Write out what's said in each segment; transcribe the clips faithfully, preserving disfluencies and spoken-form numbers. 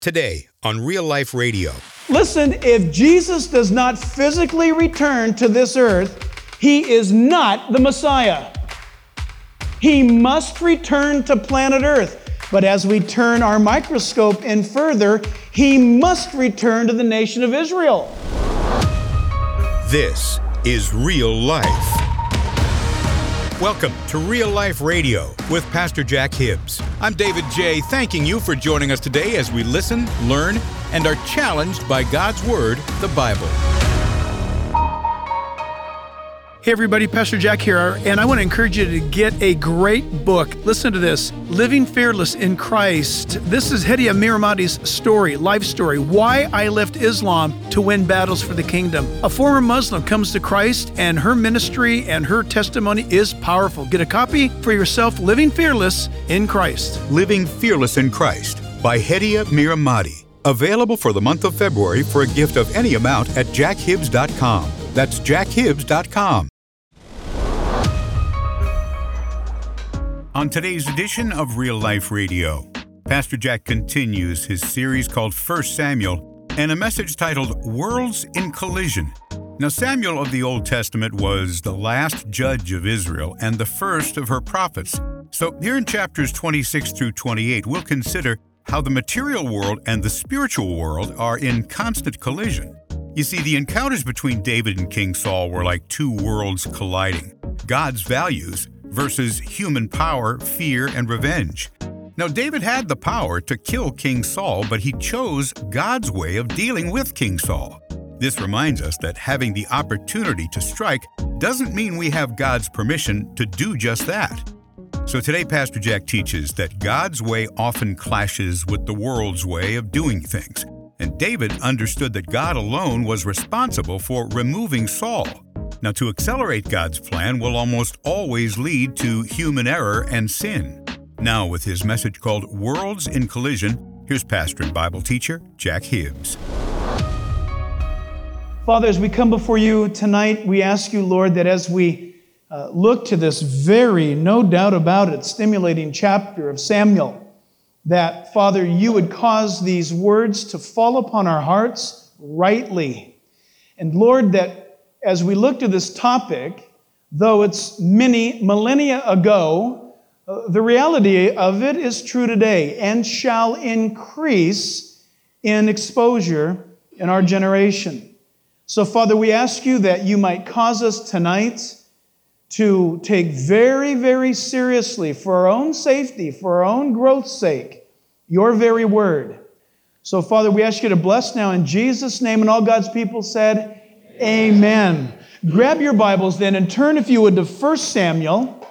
Today on Real Life Radio. Listen, if Jesus does not physically return to this earth, he is not the Messiah. He must return to planet Earth. But as we turn our microscope in further, he must return to the nation of Israel. This is Real Life. Welcome to Real Life Radio with Pastor Jack Hibbs. I'm David J., thanking you for joining us today as we listen, learn, and are challenged by God's Word, the Bible. Hey everybody, Pastor Jack here, and I want to encourage you to get a great book. Listen to this, Living Fearless in Christ. This is Hedieh Miramati's story, life story, why I left Islam to win battles for the kingdom. A former Muslim comes to Christ, and her ministry and her testimony is powerful. Get a copy for yourself, Living Fearless in Christ. Living Fearless in Christ by Hedieh Miramati. Available for the month of February for a gift of any amount at jack hibbs dot com. That's jack hibbs dot com. On today's edition of Real Life Radio, Pastor Jack continues his series called First Samuel and a message titled Worlds in Collision. Now, Samuel of the Old Testament was the last judge of Israel and the first of her prophets. So here in chapters twenty-six through twenty-eight, we'll consider how the material world and the spiritual world are in constant collision. You see, the encounters between David and King Saul were like two worlds colliding. God's values versus human power, fear, and revenge. Now, David had the power to kill King Saul, but he chose God's way of dealing with King Saul. This reminds us that having the opportunity to strike doesn't mean we have God's permission to do just that. So today, Pastor Jack teaches that God's way often clashes with the world's way of doing things. And David understood that God alone was responsible for removing Saul. Now, to accelerate God's plan will almost always lead to human error and sin. Now, with his message called Worlds in Collision, here's pastor and Bible teacher Jack Hibbs. Father, as we come before you tonight, we ask you, Lord, that as we uh, look to this very, no doubt about it, stimulating chapter of Samuel, that, Father, you would cause these words to fall upon our hearts rightly. And Lord, that as we look to this topic, though it's many millennia ago, uh, the reality of it is true today and shall increase in exposure in our generation. So, Father, we ask you that you might cause us tonight to take very, very seriously, for our own safety, for our own growth's sake, your very word. So, Father, we ask you to bless now in Jesus' name, and all God's people said, Amen. Grab your Bibles then and turn, if you would, to First Samuel.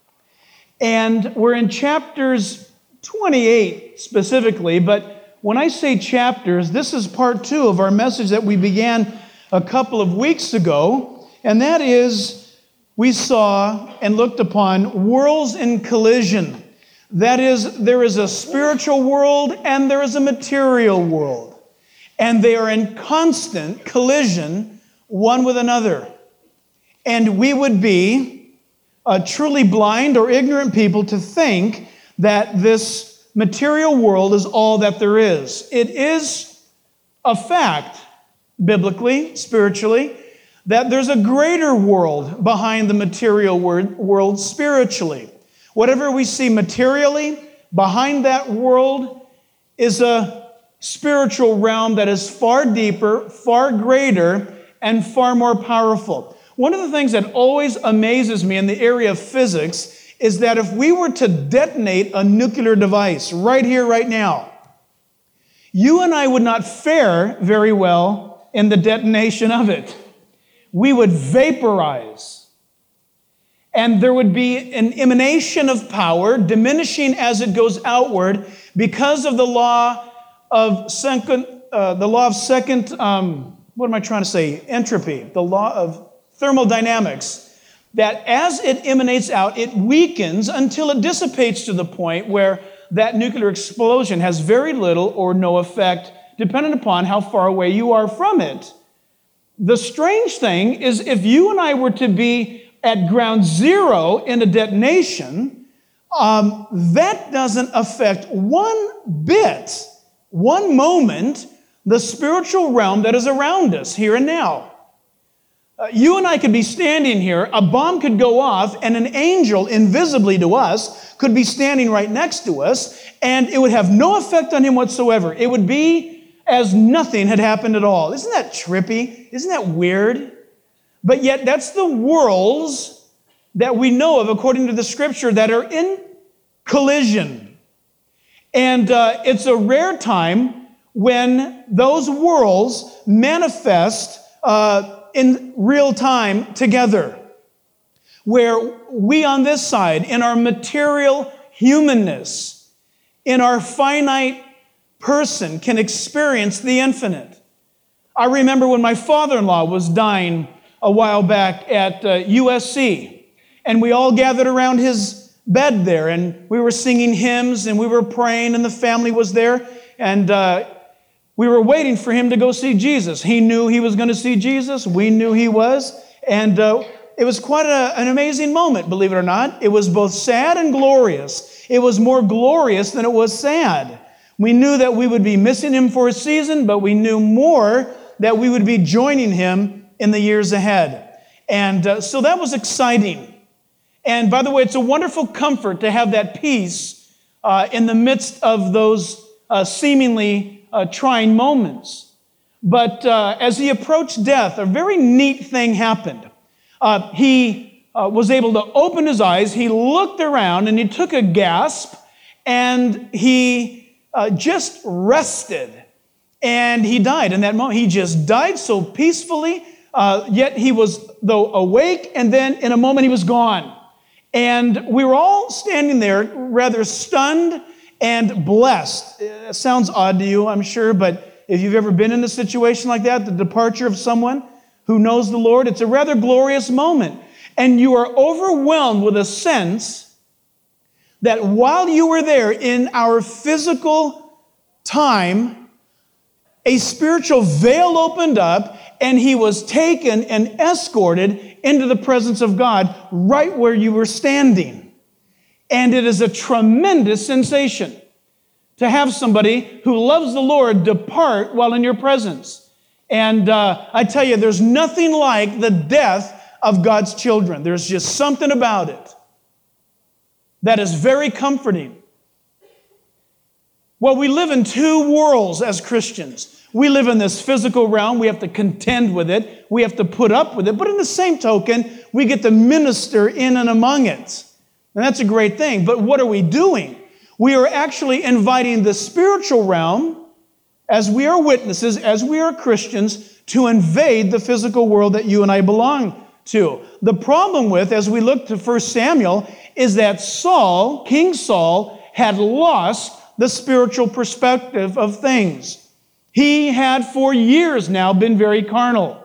And we're in chapters twenty-eight specifically, but when I say chapters, this is part two of our message that we began a couple of weeks ago, and that is, we saw and looked upon worlds in collision. That is, there is a spiritual world and there is a material world, and they are in constant collision one with another. And we would be uh, truly blind or ignorant people to think that this material world is all that there is. It is a fact, biblically, spiritually, that there's a greater world behind the material world spiritually. Whatever we see materially, behind that world is a spiritual realm that is far deeper, far greater, and far more powerful. One of the things that always amazes me in the area of physics is that if we were to detonate a nuclear device right here, right now, you and I would not fare very well in the detonation of it. We would vaporize. And there would be an emanation of power, diminishing as it goes outward, because of the law of second, uh, the law of second, um, what am I trying to say? Entropy, the law of thermodynamics. That as it emanates out, it weakens until it dissipates to the point where that nuclear explosion has very little or no effect, depending upon how far away you are from it. The strange thing is, if you and I were to be at ground zero in a detonation, um, that doesn't affect one bit one moment, the spiritual realm that is around us here and now. Uh, you and I could be standing here, a bomb could go off, and an angel, invisibly to us, could be standing right next to us, and it would have no effect on him whatsoever. It would be as nothing had happened at all. Isn't that trippy? Isn't that weird? But yet, that's the worlds that we know of, according to the Scripture, that are in collision. And uh, it's a rare time when those worlds manifest uh, in real time together, where we on this side, in our material humanness, in our finite person, can experience the infinite. I remember when my father-in-law was dying a while back at uh, U S C, and we all gathered around his bed there, and we were singing hymns, and we were praying, and the family was there, and uh, we were waiting for him to go see Jesus. He knew he was going to see Jesus. We knew he was. And uh, it was quite a, an amazing moment, believe it or not. It was both sad and glorious. It was more glorious than it was sad. We knew that we would be missing him for a season, but we knew more that we would be joining him in the years ahead. And uh, so that was exciting. And by the way, it's a wonderful comfort to have that peace uh, in the midst of those uh, seemingly Uh, trying moments. But uh, as he approached death, a very neat thing happened. Uh, he uh, was able to open his eyes, he looked around, and he took a gasp, and he uh, just rested. And he died in that moment. He just died so peacefully, uh, yet he was, though, awake, and then in a moment he was gone. And we were all standing there rather stunned and blessed. It sounds odd to you, I'm sure, but if you've ever been in a situation like that, the departure of someone who knows the Lord, it's a rather glorious moment. And you are overwhelmed with a sense that while you were there in our physical time, a spiritual veil opened up, and he was taken and escorted into the presence of God right where you were standing. And it is a tremendous sensation to have somebody who loves the Lord depart while in your presence. And uh, I tell you, there's nothing like the death of God's children. There's just something about it that is very comforting. Well, we live in two worlds as Christians. We live in this physical realm. We have to contend with it. We have to put up with it. But in the same token, we get to minister in and among it. And that's a great thing. But what are we doing? We are actually inviting the spiritual realm, as we are witnesses, as we are Christians, to invade the physical world that you and I belong to. The problem with, as we look to First Samuel, is that Saul, King Saul, had lost the spiritual perspective of things. He had for years now been very carnal.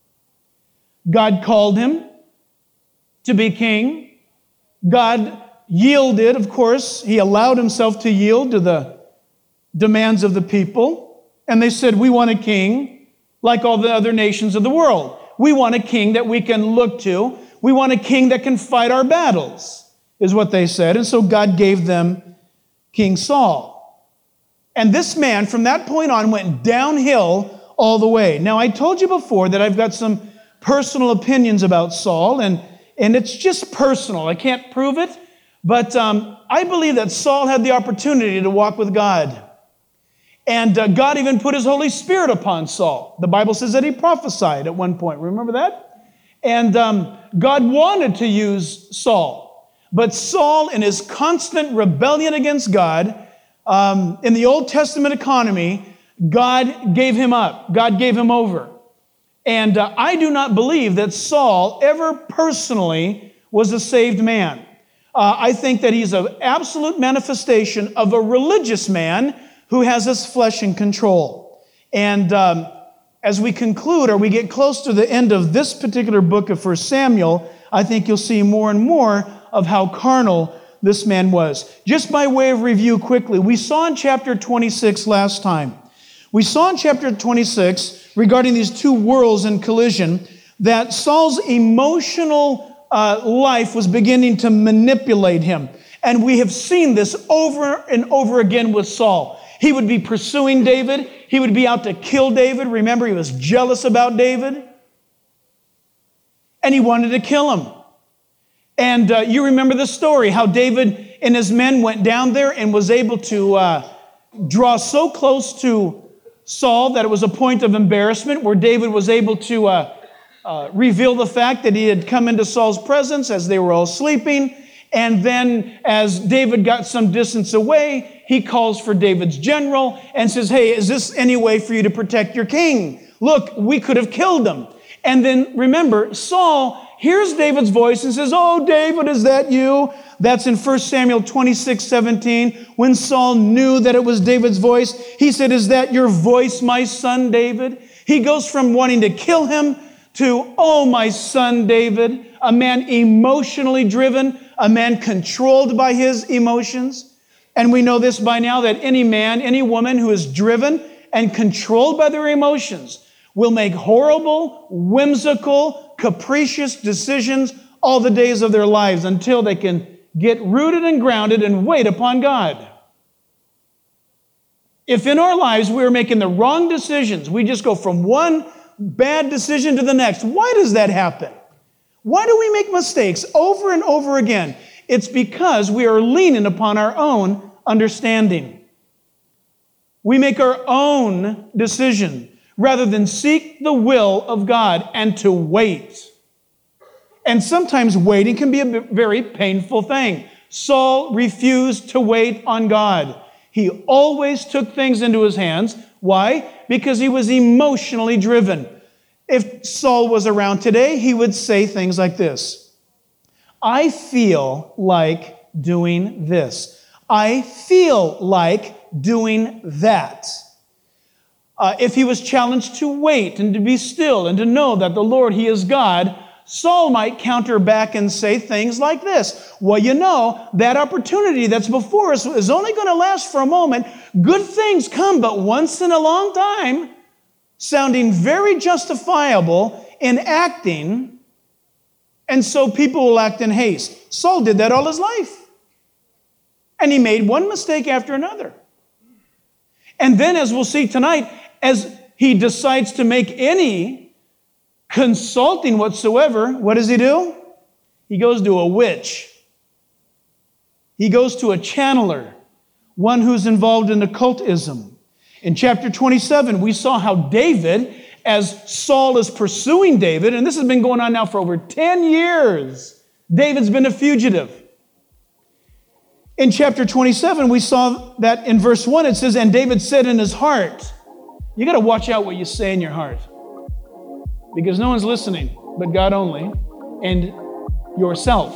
God called him to be king. God yielded, of course. He allowed himself to yield to the demands of the people. And they said, we want a king like all the other nations of the world. We want a king that we can look to. We want a king that can fight our battles, is what they said. And so God gave them King Saul. And this man, from that point on, went downhill all the way. Now, I told you before that I've got some personal opinions about Saul, and And it's just personal. I can't prove it. But um, I believe that Saul had the opportunity to walk with God. And uh, God even put his Holy Spirit upon Saul. The Bible says that he prophesied at one point. Remember that? And um, God wanted to use Saul. But Saul, in his constant rebellion against God, um, in the Old Testament economy, God gave him up. God gave him over. And uh, I do not believe that Saul ever personally was a saved man. Uh, I think that he's an absolute manifestation of a religious man who has his flesh in control. And um, as we conclude, or we get close to the end of this particular book of First Samuel, I think you'll see more and more of how carnal this man was. Just by way of review quickly, we saw in chapter twenty-six last time, we saw in chapter twenty-six, regarding these two worlds in collision, that Saul's emotional uh, life was beginning to manipulate him. And we have seen this over and over again with Saul. He would be pursuing David. He would be out to kill David. Remember, he was jealous about David. And he wanted to kill him. And uh, you remember the story, how David and his men went down there and was able to uh, draw so close to Saul that it was a point of embarrassment, where David was able to uh, uh, reveal the fact that he had come into Saul's presence as they were all sleeping. And then as David got some distance away, he calls for David's general and says, hey, is this any way for you to protect your king? Look, we could have killed him. And then remember, Saul hears David's voice and says, oh, David, is that you? That's in First Samuel twenty-six seventeen. When Saul knew that it was David's voice, he said, is that your voice, my son David? He goes from wanting to kill him to, oh, my son David, a man emotionally driven, a man controlled by his emotions. And we know this by now, that any man, any woman who is driven and controlled by their emotions will make horrible, whimsical, capricious decisions all the days of their lives until they can get rooted and grounded and wait upon God. If in our lives we are making the wrong decisions, we just go from one bad decision to the next. Why does that happen? Why do we make mistakes over and over again? It's because we are leaning upon our own understanding. We make our own decision rather than seek the will of God and to wait. And sometimes waiting can be a very painful thing. Saul refused to wait on God. He always took things into his hands. Why? Because he was emotionally driven. If Saul was around today, he would say things like this: I feel like doing this. I feel like doing that. Uh, if he was challenged to wait and to be still and to know that the Lord, He is God, Saul might counter back and say things like this: well, you know, that opportunity that's before us is only going to last for a moment. Good things come but once in a long time. Sounding very justifiable in acting, and so people will act in haste. Saul did that all his life. And he made one mistake after another. And then, as we'll see tonight, as he decides to make any consulting whatsoever, what does he do? He goes to a witch. He goes to a channeler, one who's involved in occultism. In chapter twenty-seven, we saw how David, as Saul is pursuing David, and this has been going on now for over ten years, David's been a fugitive. In chapter twenty-seven, we saw that in verse one, it says, and David said in his heart. You got to watch out what you say in your heart, because no one's listening but God only, and yourself.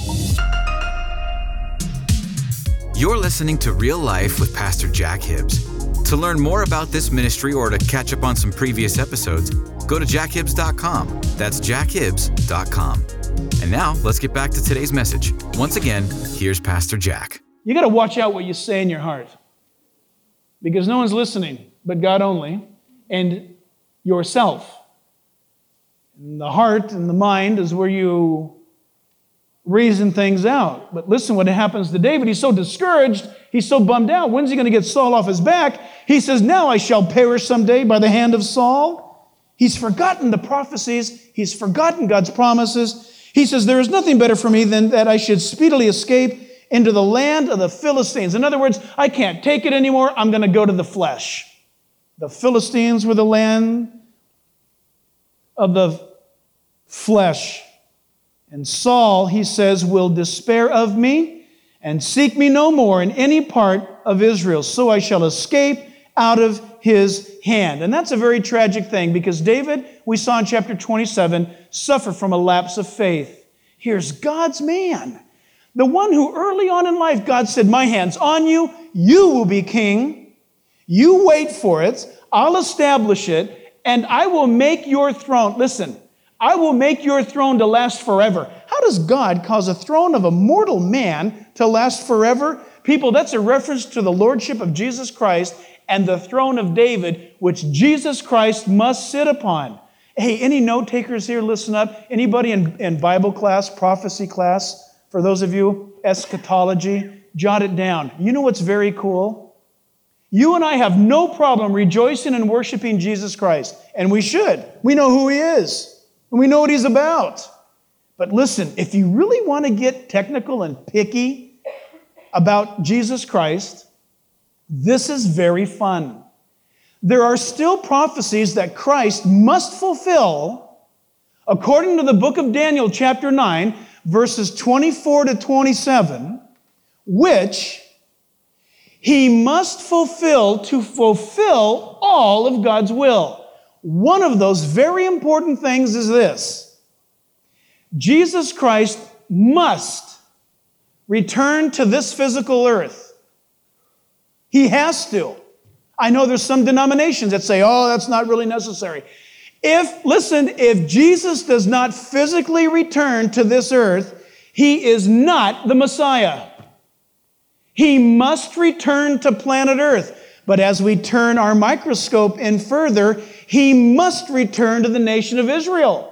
You're listening to Real Life with Pastor Jack Hibbs. To learn more about this ministry or to catch up on some previous episodes, go to jack hibbs dot com. That's jack hibbs dot com. And now, let's get back to today's message. Once again, here's Pastor Jack. You got to watch out what you say in your heart, because no one's listening but God only, and yourself. And the heart and the mind is where you reason things out. But listen what happens to David. He's so discouraged. He's so bummed out. When's he going to get Saul off his back? He says, now I shall perish someday by the hand of Saul. He's forgotten the prophecies. He's forgotten God's promises. He says, there is nothing better for me than that I should speedily escape into the land of the Philistines. In other words, I can't take it anymore. I'm going to go to the flesh. The Philistines were the land of the flesh. And Saul, he says, will despair of me and seek me no more in any part of Israel. So I shall escape out of his hand. And that's a very tragic thing, because David, we saw in chapter twenty-seven, suffer from a lapse of faith. Here's God's man. The one who early on in life, God said, my hand's on you. You will be king. You wait for it. I'll establish it. And I will make your throne. Listen. I will make your throne to last forever. How does God cause a throne of a mortal man to last forever? People, that's a reference to the lordship of Jesus Christ and the throne of David, which Jesus Christ must sit upon. Hey, any note takers here, listen up. Anybody in, in Bible class, prophecy class, for those of you, eschatology, jot it down. You know what's very cool? You and I have no problem rejoicing and worshiping Jesus Christ. And we should. We know who He is. And we know what He's about. But listen, if you really want to get technical and picky about Jesus Christ, this is very fun. There are still prophecies that Christ must fulfill according to the book of Daniel, chapter nine, verses twenty-four to twenty-seven, which He must fulfill to fulfill all of God's will. One of those very important things is this: Jesus Christ must return to this physical earth. He has to. I know there's some denominations that say, oh, that's not really necessary. If, listen, if Jesus does not physically return to this earth, He is not the Messiah. He must return to planet Earth. But as we turn our microscope in further, He must return to the nation of Israel.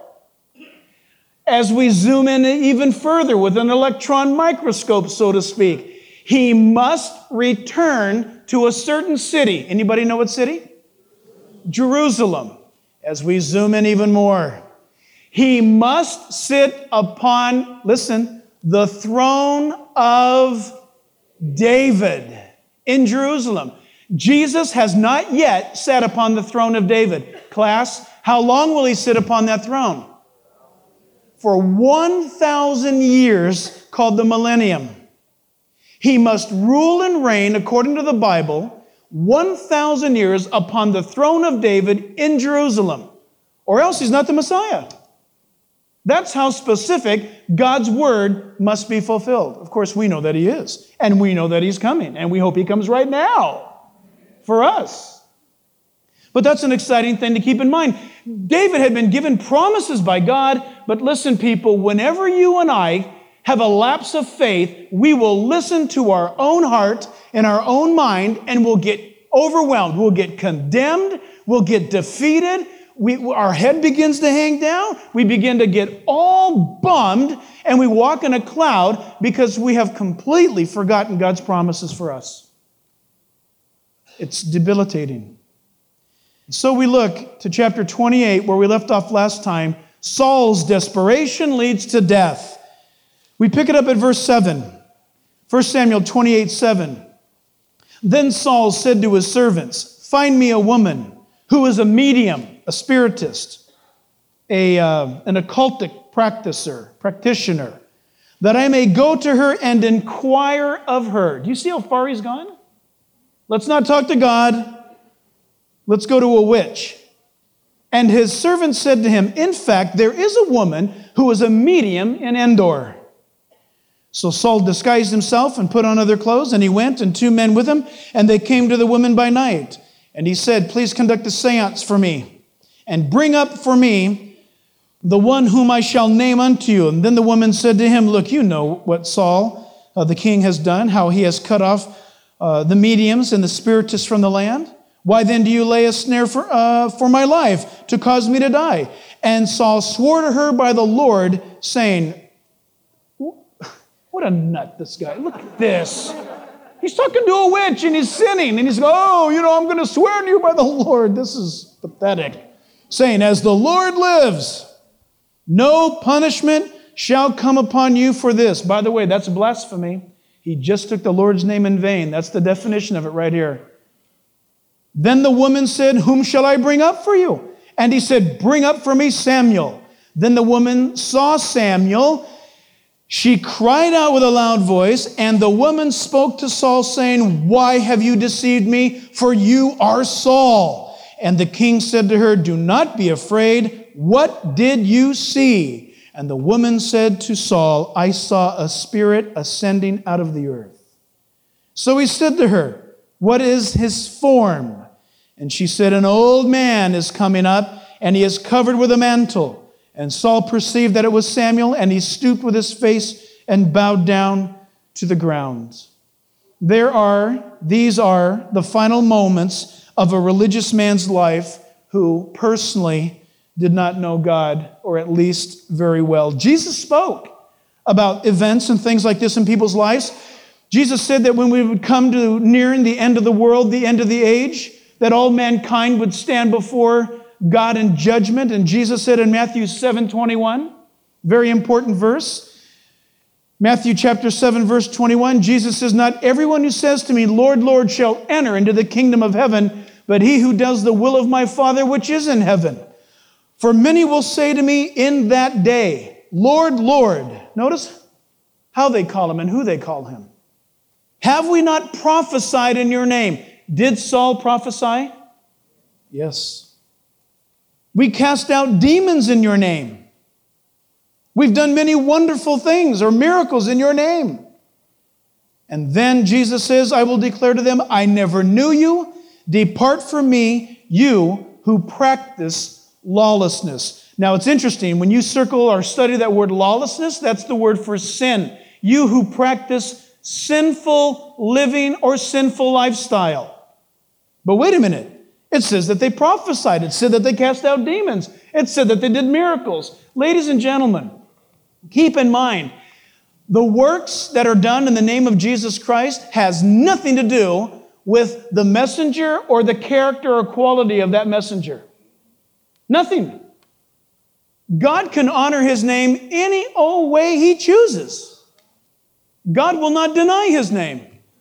As we zoom in even further with an electron microscope, so to speak, He must return to a certain city. Anybody know what city? Jerusalem. As we zoom in even more, He must sit upon, listen, the throne of David in Jerusalem. Jesus has not yet sat upon the throne of David. Class, how long will He sit upon that throne? For one thousand years, called the millennium. He must rule and reign, according to the Bible, one thousand years upon the throne of David in Jerusalem. Or else He's not the Messiah. That's how specific God's word must be fulfilled. Of course, we know that He is. And we know that He's coming. And we hope He comes right now for us. But that's an exciting thing to keep in mind. David had been given promises by God. But listen, people, whenever you and I have a lapse of faith, we will listen to our own heart and our own mind, and we'll get overwhelmed. We'll get condemned. We'll get defeated. We, our head begins to hang down. We begin to get all bummed, and we walk in a cloud because we have completely forgotten God's promises for us. It's debilitating. So we look to chapter twenty-eight, where we left off last time. Saul's desperation leads to death. We pick it up at verse seven. First Samuel twenty-eight, seven. Then Saul said to his servants, "Find me a woman who is a medium, a spiritist, a, uh, an occultic practicer, practitioner, that I may go to her and inquire of her." Do you see how far he's gone? Let's not talk to God. Let's go to a witch. And his servant said to him, "In fact, there is a woman who is a medium in Endor." So Saul disguised himself and put on other clothes, and he went, and two men with him, and they came to the woman by night. And he said, "Please conduct a seance for me, and bring up for me the one whom I shall name unto you." And then the woman said to him, "Look, you know what Saul, uh, the king, has done, how he has cut off uh, the mediums and the spiritists from the land. Why then do you lay a snare for, uh, for my life to cause me to die?" And Saul swore to her by the Lord, saying, what a nut, this guy. Look at this. He's talking to a witch and he's sinning. And he's going, "Oh, you know, I'm going to swear to you by the Lord." This is pathetic. Saying, "As the Lord lives, no punishment shall come upon you for this." By the way, that's blasphemy. He just took the Lord's name in vain. That's the definition of it right here. Then the woman said, "Whom shall I bring up for you?" And he said, "Bring up for me Samuel." Then the woman saw Samuel. She cried out with a loud voice, and the woman spoke to Saul, saying, "Why have you deceived me? For you are Saul." And the king said to her, "Do not be afraid. What did you see?" And the woman said to Saul, "I saw a spirit ascending out of the earth." So he said to her, "What is his form?" And she said, "An old man is coming up, and he is covered with a mantle." And Saul perceived that it was Samuel, and he stooped with his face and bowed down to the ground. There are, these are the final moments of a religious man's life who personally did not know God, or at least very well. Jesus spoke about events and things like this in people's lives. Jesus said that when we would come to nearing the end of the world, the end of the age, that all mankind would stand before God in judgment. And Jesus said in Matthew seven twenty-one, very important verse, Matthew chapter seven, verse twenty-one, Jesus says, "Not everyone who says to me, 'Lord, Lord,' shall enter into the kingdom of heaven, but he who does the will of my Father which is in heaven. For many will say to me in that day, 'Lord, Lord.'" Notice how they call him and who they call him. "Have we not prophesied in your name?" Did Saul prophesy? Yes. "We cast out demons in your name. We've done many wonderful things or miracles in your name." And then Jesus says, "I will declare to them, I never knew you. Depart from me, you who practice lawlessness." Now it's interesting, when you circle or study that word lawlessness, that's the word for sin. You who practice sinful living or sinful lifestyle. But wait a minute. It says that they prophesied. It said that they cast out demons. It said that they did miracles. Ladies and gentlemen, keep in mind, the works that are done in the name of Jesus Christ has nothing to do with the messenger or the character or quality of that messenger. Nothing. God can honor his name any old way he chooses. God will not deny his name.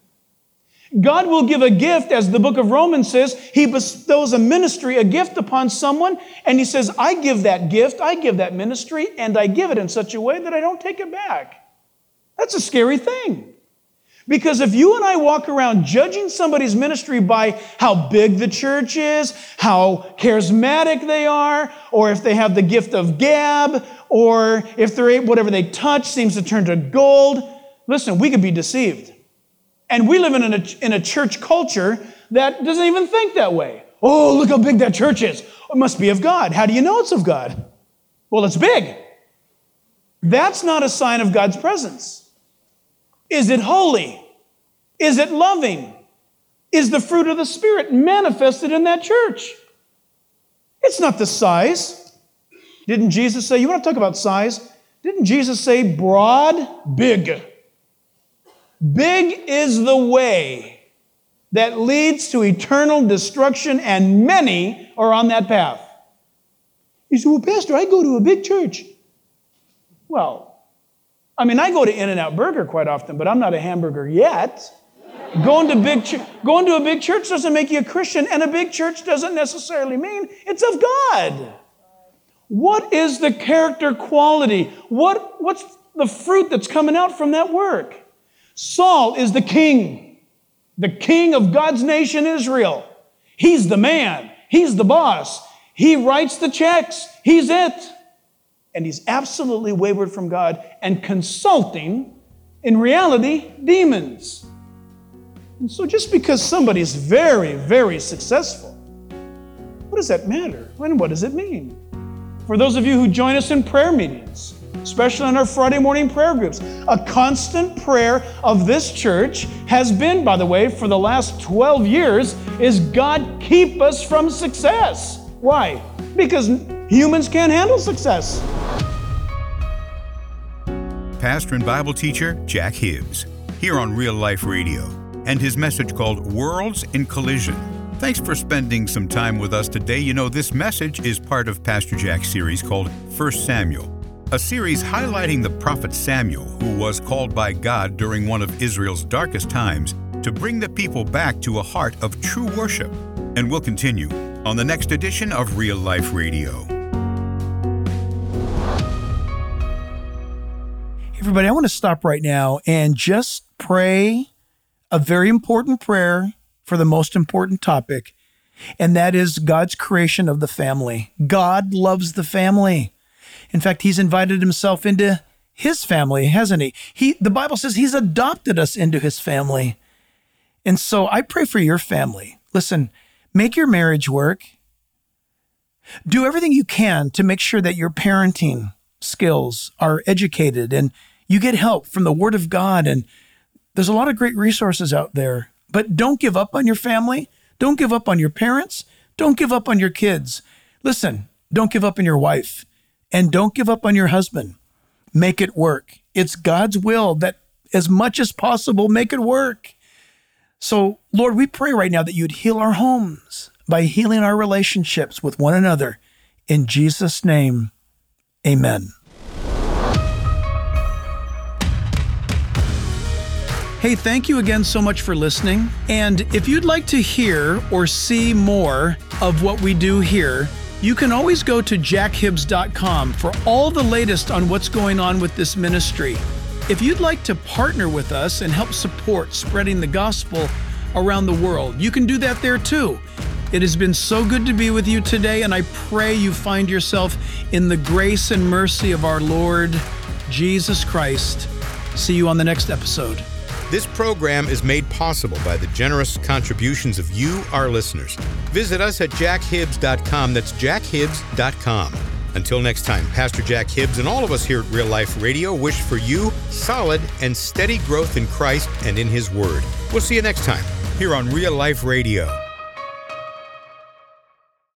God will give a gift, as the book of Romans says. He bestows a ministry, a gift upon someone, and he says, I give that gift, I give that ministry, and I give it in such a way that I don't take it back. That's a scary thing. Because if you and I walk around judging somebody's ministry by how big the church is, how charismatic they are, or if they have the gift of gab, or if they're whatever they touch seems to turn to gold, listen, we could be deceived. And we live in a, in a church culture that doesn't even think that way. Oh, look how big that church is. It must be of God. How do you know it's of God? Well, it's big. That's not a sign of God's presence. Is it holy? Is it loving? Is the fruit of the Spirit manifested in that church? It's not the size. Didn't Jesus say, you want to talk about size? Didn't Jesus say broad, big? Big is the way that leads to eternal destruction, and many are on that path. You say, well, Pastor, I go to a big church. Well, I mean, I go to In-N-Out Burger quite often, but I'm not a hamburger yet. Going to big ch- going to a big church doesn't make you a Christian, and a big church doesn't necessarily mean it's of God. What is the character quality? What, what's the fruit that's coming out from that work? Saul is the king, the king of God's nation Israel. He's the man. He's the boss. He writes the checks. He's it. And he's absolutely wayward from God and consulting, in reality, demons. And so just because somebody's very, very successful, what does that matter? And what does it mean? For those of you who join us in prayer meetings, especially in our Friday morning prayer groups, a constant prayer of this church has been, by the way, for the last twelve years, is God keep us from success. Why? Because humans can't handle success. Pastor and Bible teacher Jack Hibbs, here on Real Life Radio, and his message called Worlds in Collision. Thanks for spending some time with us today. You know, this message is part of Pastor Jack's series called First Samuel, a series highlighting the prophet Samuel, who was called by God during one of Israel's darkest times to bring the people back to a heart of true worship. And we'll continue on the next edition of Real Life Radio. Everybody, I want to stop right now and just pray a very important prayer for the most important topic, and that is God's creation of the family. God loves the family. In fact, he's invited himself into his family, hasn't he? He, the Bible says he's adopted us into his family. And so I pray for your family. Listen, make your marriage work. Do everything you can to make sure that your parenting skills are educated and you get help from the Word of God. And there's a lot of great resources out there. But don't give up on your family. Don't give up on your parents. Don't give up on your kids. Listen, don't give up on your wife. And don't give up on your husband. Make it work. It's God's will that as much as possible. Make it work. So, Lord, we pray right now that you'd heal our homes by healing our relationships with one another. In Jesus' name, amen. Hey, thank you again so much for listening. And if you'd like to hear or see more of what we do here, you can always go to jack hibbs dot com for all the latest on what's going on with this ministry. If you'd like to partner with us and help support spreading the gospel around the world, you can do that there too. It has been so good to be with you today, and I pray you find yourself in the grace and mercy of our Lord Jesus Christ. See you on the next episode. This program is made possible by the generous contributions of you, our listeners. Visit us at jack hibbs dot com. That's jack hibbs dot com. Until next time, Pastor Jack Hibbs and all of us here at Real Life Radio wish for you solid and steady growth in Christ and in His Word. We'll see you next time here on Real Life Radio.